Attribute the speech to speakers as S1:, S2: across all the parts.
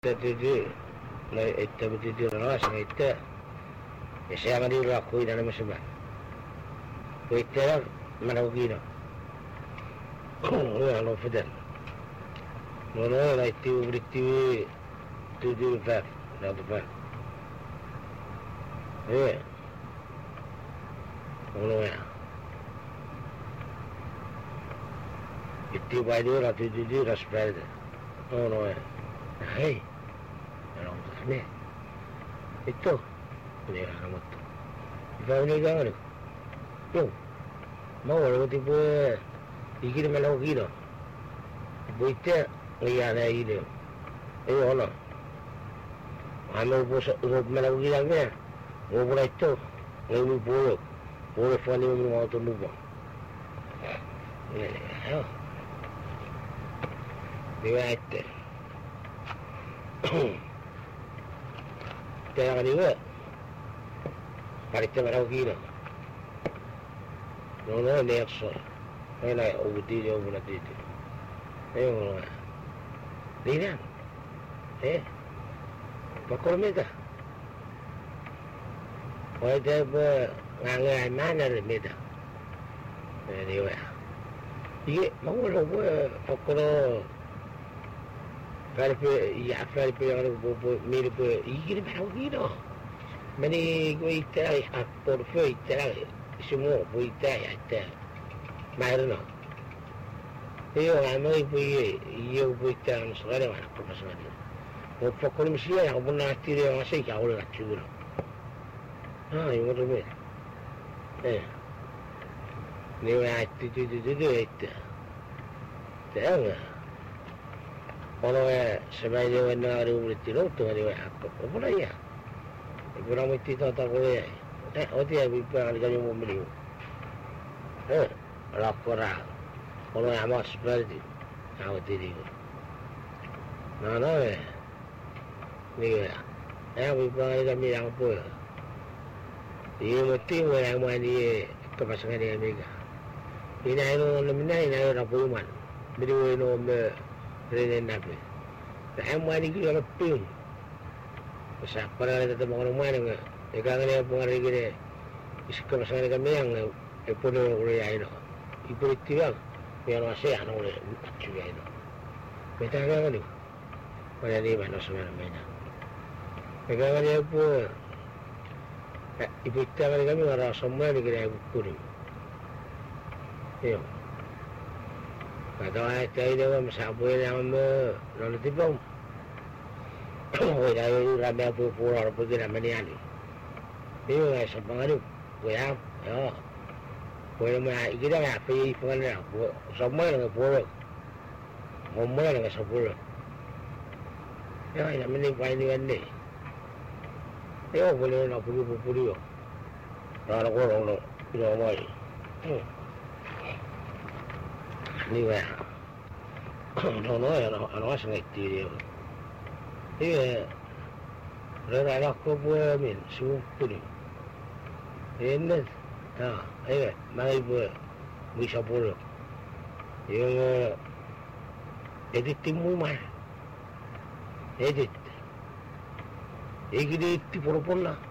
S1: Tadi na ita betul na sa ita. Saya mandi aku dalam sebab. Ita manawgi na. Oh, ano fadan. No, na ita beriti tu fat, na tu fat. Ono ya. Ita baju ratu jadi raspad. Ono ya. Hey. Ni itu ni nama tu kita ni jangan ni yo mau orang tipu ikir malau kira buitnya ngiyana ini Allah anu bos malau kira ni orang itu ngulu boleh fani mau tu lupa ni yo dia itu Jangan juga. Parita marau kira. Nono ni akso. Mana ubudi jauh bulat itu. Mana? Dinan. Pakor meda. Wajah ngangai mana meda. Dia. Iya, mau lo pakor. Faripe yang mirip ikir baru gitu. Mani gue itai aktor fe itai semua gue itai ada. Mahirno. Iyo amo iyo gue itai sekarang mana profesional. Mau pokok mesti yang pernah tiri yang masih kau lah cuci. Yang mana tu? Ni wajib itu. Jangan. Kalau sebagai warna ada berarti lo tu ada apa? Apa lah ya? Kurang mesti tahu boleh. Dia biar kami mau beli. Laporan. Kalau amas berarti, awak tiri. Nah, ni ya. Biar kami yang apa? Ia mesti orang mana kepasangan dia mereka. Ini ayah orang Pullman. Beri orang Rene nabe. Dah mani kita lepung. Besar pada kita bangun rumah ni. Sekarang ni pengaruh kita. Iskam sangat kami yang epon oleh aino. Ibu itu yang masih anu oleh cuci aino. Kita kan ni. Pada ni mana semua mana. Sekarang ni apa? Ibu itu kami orang semua ni kita ibu ni. Yo. Kalau ada dia masalah yang lalu tiba, orang itu ramai pulau pergi ramai ni ani. Ini sebab itu, ya, orang kita nak pergi pengen semua orang pulau, semua orang sepuluh. Ya, ramai ni paling ni. Ya, boleh nak pergi. Kalau orang tidak mahu. Ni wah, no sangat tinggi. Iya, rela aku buat min, sumpah ni. Ini, mana buat, bisa boleh. Yang edit timu mah, edit. Edit pun lah.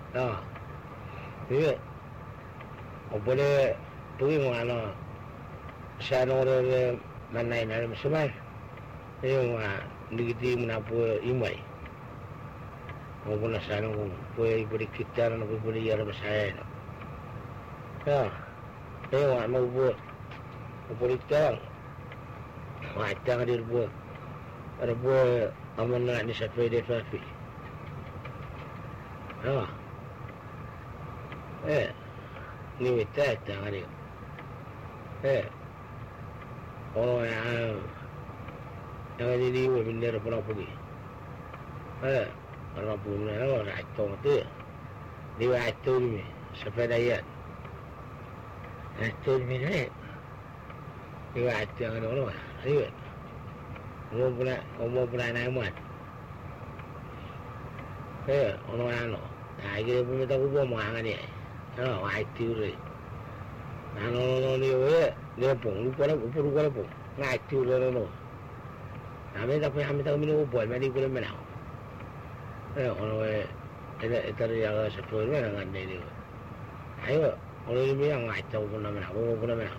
S1: Iya, boleh pergi mana? Saya orang mana yang semai, yang negeri menapu imai. Maupun saya orang boleh kita orang boleh jalan bersaya. Yang mau buat, boleh kita, macam ada buat, amanah ni sampai dia fafi. Ni kita tak ada. Orang yang jadi benda pernah pergi. Orang punya orang itu tu, dia itu ni sampai daya. Itu ni dia itu yang orang, dia. Umur pernah naik. Orang kita punya tahu buat mahal ni. Itu ni. Ano ni dia pun lupa pun. Ngacu lah no. Kami tak minum buat, mari gula menau. Kalau itu yang sepuluh dengan ini. Ayo, kalau ini yang ngaco pun menau, pun menau.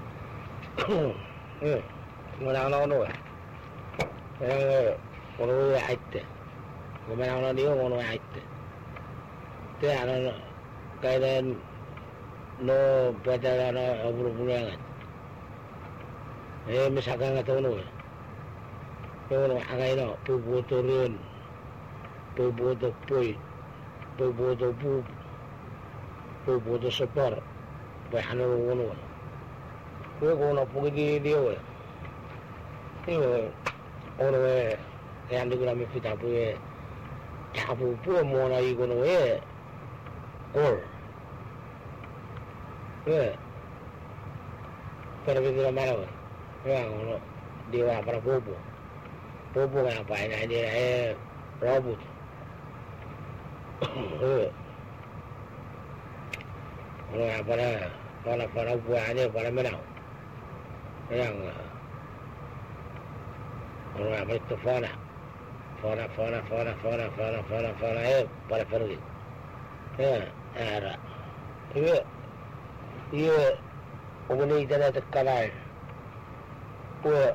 S1: Menau. Kalau itu, menau dia kalau itu. Tiada kaitan no pada no obrolan. Misalkan kata orang. Orang agak no, pupu turun, pupu tu pui, pupu tu pup, pupu tu separ, bahan orang. Kau nak pergi dia, ini orang yang di dalam kita punya, tak pupu mana ikan orang, kor, pergi dalam mana, orang dia apa pupu. Pupu apa ini dia robot. Orang para buahnya para menau. Yang orang apa itu fana para pergi. Ada. Iya, orang ini tidak terkalai. Puak.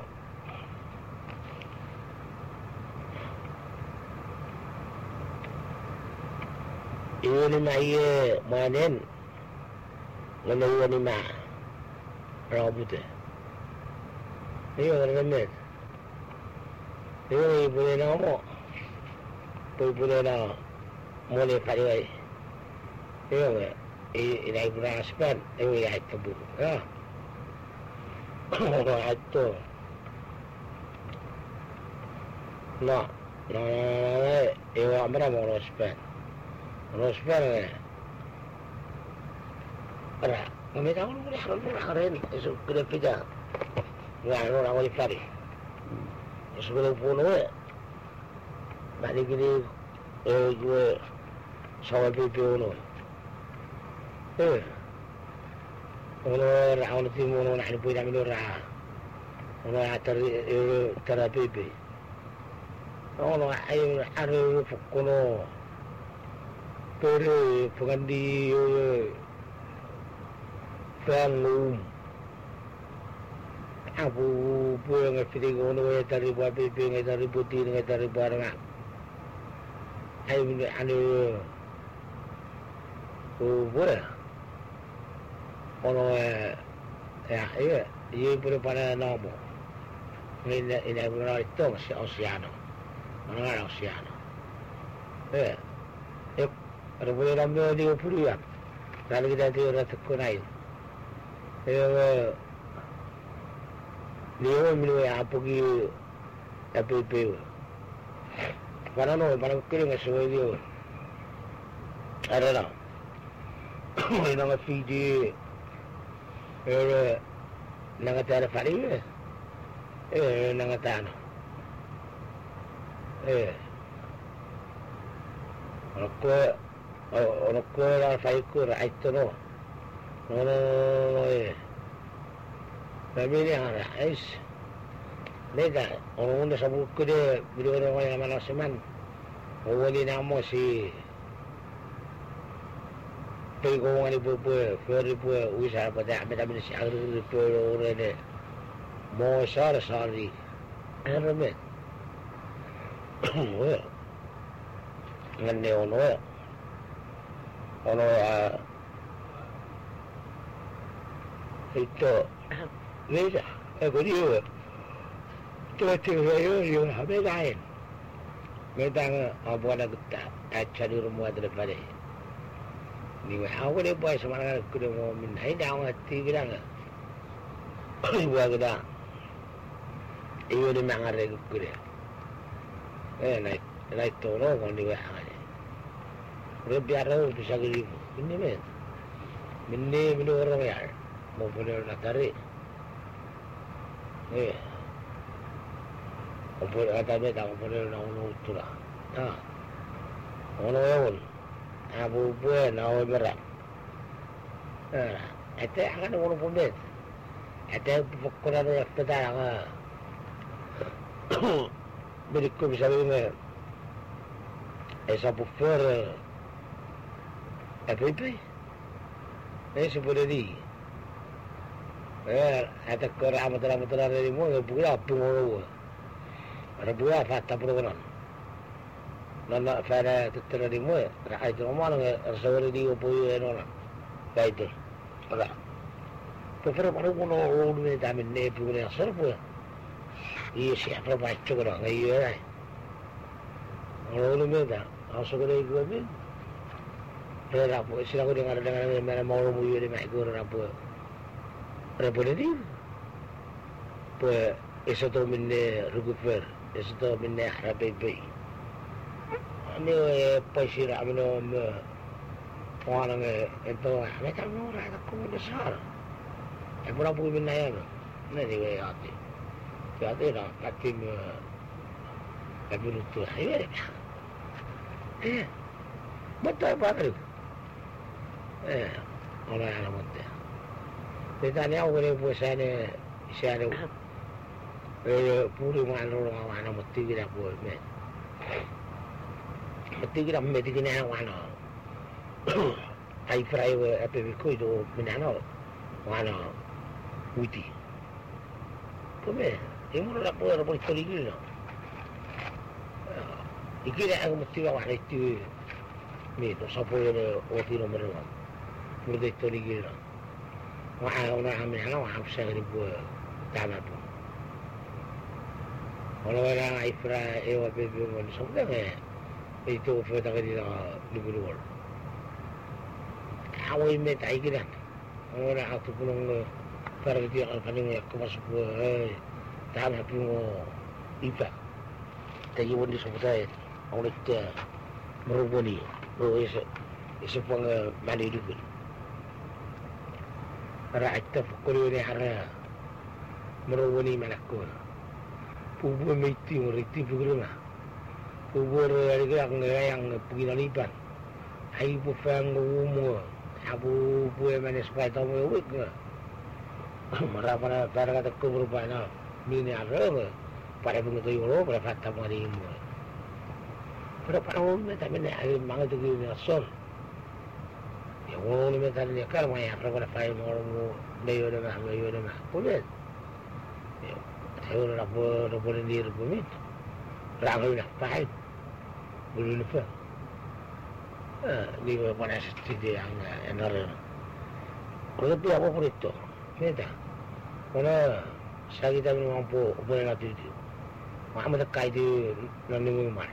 S1: Ini mah manen, mana ini mah robot. Ini orang ramai. Ini boleh nama, boleh nama, boleh pakai. Ini ibarat sepan, ini yang itu. Orang itu, no, ini apa nama orang sepan? Rosper ada kami tahu boleh keren itu kena kerja nggak orang boleh cari sebelum pulau balik ini gue sama pipi uno orang timur orang nak punya minum orang tera pipi orang ayo fukuno Pere pengandi pelum abu puang ngefitigo no dari buat pipi dari putih dari barang ayo ini anu boleh ono ya iya boleh pada nomo ini boleh itu si Oceano mana Oceano ada boleh ramai dia puluhan. Kalau kita dia rasa kunai. Dia minum apa pergi Mana mana kering semua dia. Ada lah. Nama Fiji. Nama tiada Fari. Nama tanah. Orang kuat saya kuat itu no, tapi ni ada is, mereka orang dah sebut kuda bila orang yang mana seman, orang ni nama si, pergi orang ni ber, usaha pada ambil si agri orang ni, mau sorry, ramai, ngan dia orang. Ono itu ni aku dia tu yo habis lain medang apa nak kita cari rumah daripada ni aku ni buat semangat aku dia mau minai dah mati bilang buat kita iyo ni mangare aku dia naik toro kan dia Dia biar bisa gini, ini orang ya, mau boleh nak tarik, mau boleh ada beda, mau boleh nak utur lah, orang abu buat nak berat, itu akan orang pun itu pokoknya ada yang kita Berikut misalnya sapu fer FPP seperti ada kerana betul-betul dari mana buat pengurus ada buat fakta program nana fara tetera di mana rakyat rumah nggak resor di opo ya nona baik deh ada Pero para uno uno también ne puede hacer pues y siempre va hecho que no hay yo uno me da also que digo bien pero pues si la cosa dengan me mau muy bien me acuerdo pues pero por decir pues eso todo me recuperar eso todo me harapin ini pues si la mano orang itu mereka murah aku besar Pura pun bina ya, nanti we hati, hati lah, hati me, tapi lutu, betul baru, orang yang betul. Kita ni awak ni puasa ni, siapa, puri mana orang mana mesti kita buat, mesti kita mesti kita mana, ai fry we, apa bikui tu mana mana. Witi. Come? Imo la puedo por historia. Ikira ang mestiga wa itu. Ni to sa puedo o tiro mero. Por de historia. Wa ona ame ana wa sa ni bu tama bu. Ona wa ifra e wa be be mo so da e. Itu fa da gari ni bu wol. Awai me tai kira. Ona aku pulong para dia akan ni aku masuk tahan api mo iba tayo wala sa putay ang ulit merubuni isa pang manidugin para ito pukuli ni hara merubuni manako pubu miti moriti pugulunga pubu ang ngayang puginalipan ay po fang umo abu buwe manis pa ito mo uwik nga Marah para kata keberubahnya mini ada pada pengetu yolo pada fakta marimu pada orang ni tapi ni ada mangat tu ni asal ya orang ni macam ni kalau mai apa pada file orang dayu dah boleh ya saya orang apa ni rumit ramai nak file boleh lupa ni pada setiap yang enar kalau tu apa pun itu Meda, kalau saya kita mampu boleh nanti itu, macam kaya itu nanti mungkin,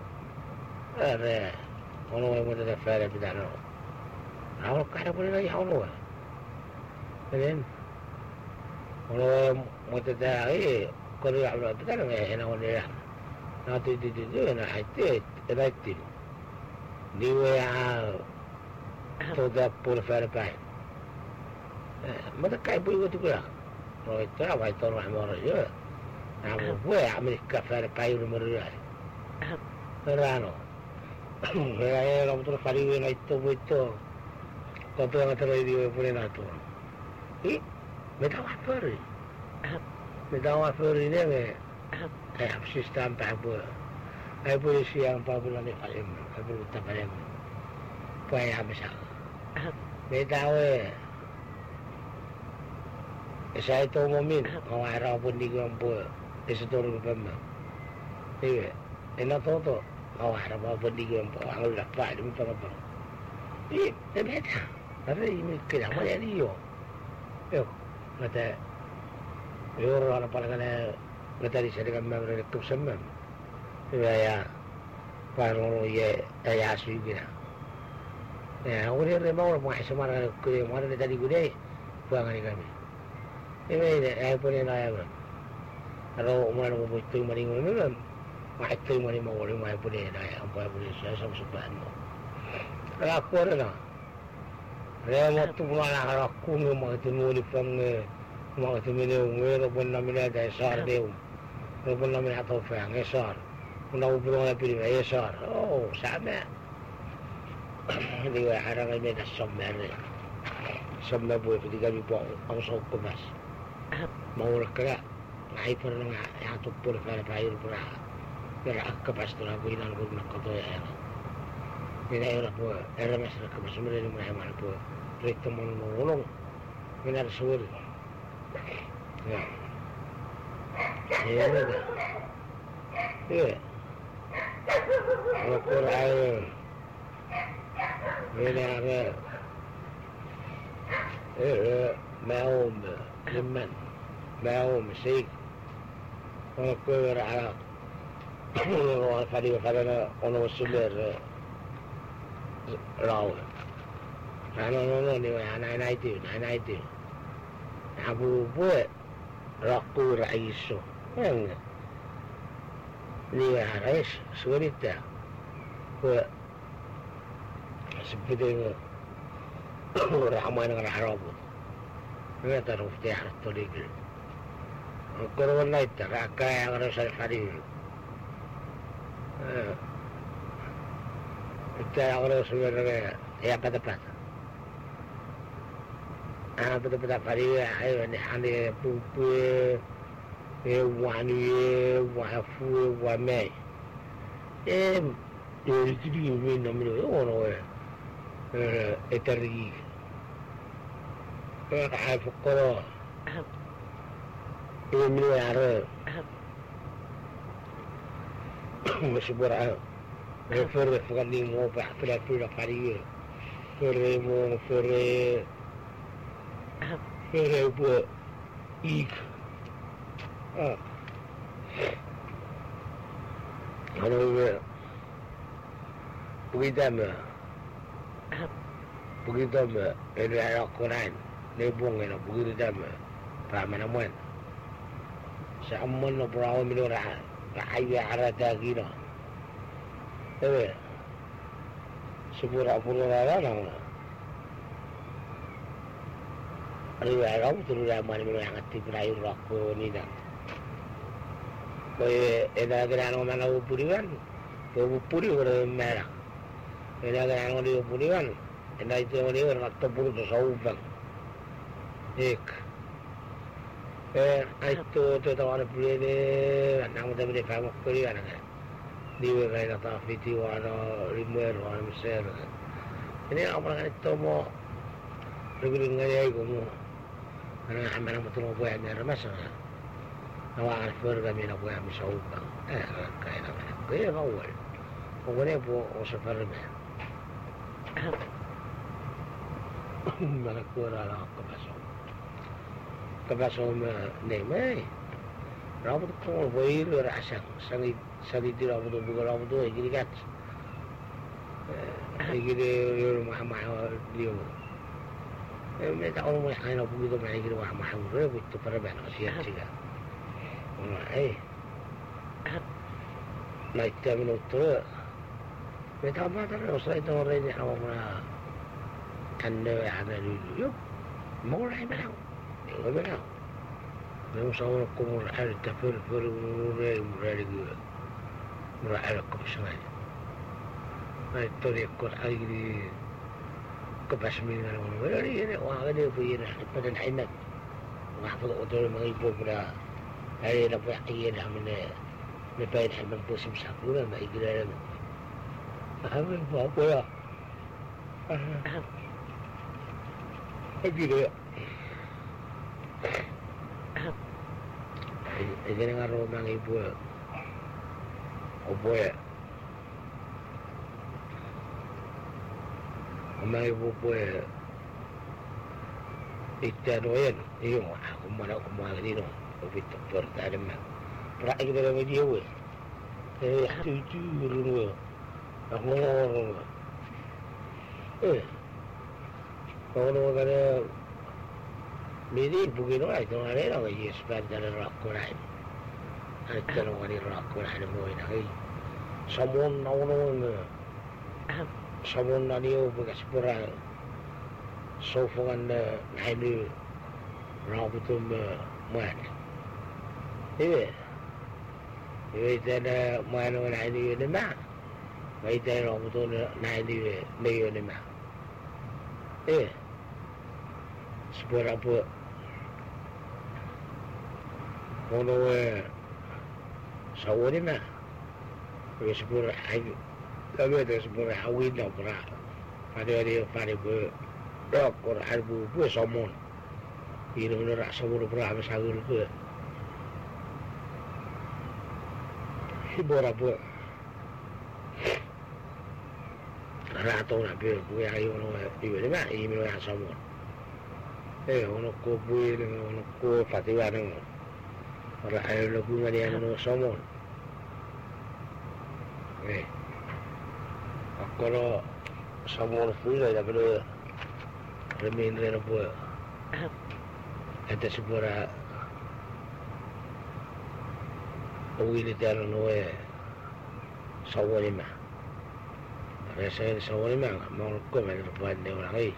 S1: kalau yang mana fair itu dah no, kalau kaya boleh lagi kalau, kan? Kalau macam dah, kalau yang itu kan enak orang nanti itu enak itu, dia tu dah pun fair baik. Mata kai pun itu juga. Kalau itu apa itu orang orang je. Aku buat Amerika fair kai rumah dia. Terano. Saya orang tu fariwe na itu. Kau tu yang terus dia boleh nak tu. Meta apa ni? Meta apa ni ni? Sistem apa? Polisi yang apa bulan ni paling, apa bulan paling. Payah besar. Meta saya itu momin, awak arah pun di kampung, sesuatu rumah. Iya, enak tu, awak arah pun di kampung, awak dapat demi apa? Iya, beda. Tapi ini kerja macam ni yo. Yo, mata, yo orang apa lagi mata di sana kan memang rekam semua. Iya, baru ye, ya sudah. Ya, orang remau orang macam mana kerja mana tadi gede, buang ni kami. Ini saya punya naya. Kalau umur aku itu maringan ni, macam itu maringan orang macam punya naya, apa punya saya sama sepan. Kalau aku ada, saya mau tu mana aku ni mau tu muli pang, mau tu mini umur, pun namanya dasar dia, pun namanya atau fang dasar, pun aku pun nak pilih dasar. Oh, sama. Dia orang ini dah sama boleh ketika dibuat, aku sok kemas. Mau nak ngai pernah yang tupur kala pair pura kira akka pastor aku inan ko na kato ya mina era po era mas ka masumre ni mai mal po rito mon nolong mina rasul ya ya ya aku raya mina ara maum liman maum sik aku raya ono fadi fadana ono suler raw no ni ana itu abu buat raku raiso yang ni rais surita buat sebenarnya ramai dengan harabu ni taruh dia tolik korban itu rakai yang harus hari kita harus sebenarnya ya pada-pada pada-pada hari ayo ni hari pupu wani wafu wamai yo kiri ni namanya ono etari kayak fukoro ini ada masih berapa فرق فقدي مو بحثنا في القرية فرق مو فرق بو إيك أنا بقيدام اللي على القرآن نبون هنا بقيدام فمن أموان سأمون براو من رحية على تاقينا Ewe, sepura rara nama. Riwayat kamu turun ramai yang aktif rayu rako ni dah. Kau eda kerana mana upuriwan, kau upuri orang merah. Eda kerana orang upuriwan, eda itu orang waktu puru tu saubang. Itu tu tahu orang puri ni, nama tu boleh faham kuriwan kan. Dia kaya kata fiti wala rimer wala mesir. Ini apa kan itu mo lebih ngaya itu mo. Karena hamil betul mo buat ni ramasa. Awak alfur kami nak buat misauba. Kaya nak. Kaya awal. Pokoknya bu osafar ni. Mana kurang kebasom ni mai. Rapat kau boleh rasa sangat tidak betul bukan rapat tu jadi kat, jadi rumah dia. Mereka orang macam mana begitu macam itu rumah orang itu perban siapa juga. Naik minum tu, mereka apa terus itu orang yang orang kanda ada dulu, mulai menang, menang. Memang sama kumur ada tapi murai juga murai ada kebesaran. Itu dia kot lagi di kebasminan orang ini orang ini punya pada nainat. Wafat orang mengibu pada hari dapat ayer mana lepas hamil pusim sakuran nak ikut hamil apa ya? Begitu. Ini dengan orang ibu, oboe, orang ibu oboe, itu doyan, iyo, aku mana ni no, tapi tak ada mana. Perak kita dalam dia we, itu dulu, aku orang, orang kata. Midi bukan orang itu orang lain yang sebentar rakun lain. Ada orang yang rakun lain mungkin lagi. Samun naunun, samun nani o bekas pura. Sofangan lain raputum muat. Ini ada mana lain ni mana? Ini raputum lain ni mana? Sepura apa? Ono sawo ni mah. Sepura ai. Lalu ada sepura awin dah pernah. Pada bu dok or arbu bu somon. Ini menurut sabur pernah bersagur bu. Hibora bu. Rato nak bu ayo no ibu ni mah ini menurut somon. Ono ko bu ono ko fatiwa no. Orang ayo lagu ngadi ano somon. Kalau somon full dah perlu remain rena bu. Ada sebuah awil itu anu no sawo ni mah. Rasa sawo ni mah mau ko mah lepas dia orang ni.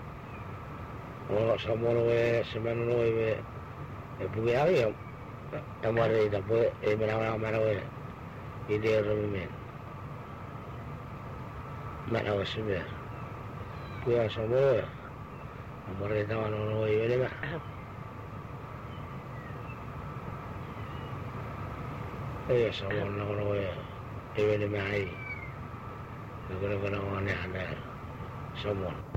S1: Oh somon no semana no buat apa ya? Amare da bu mana ini remain. Mana wasibnya? Kuya somon. Amare da no ini mah. Somon no ini mah ai. Kalau ni ada somon.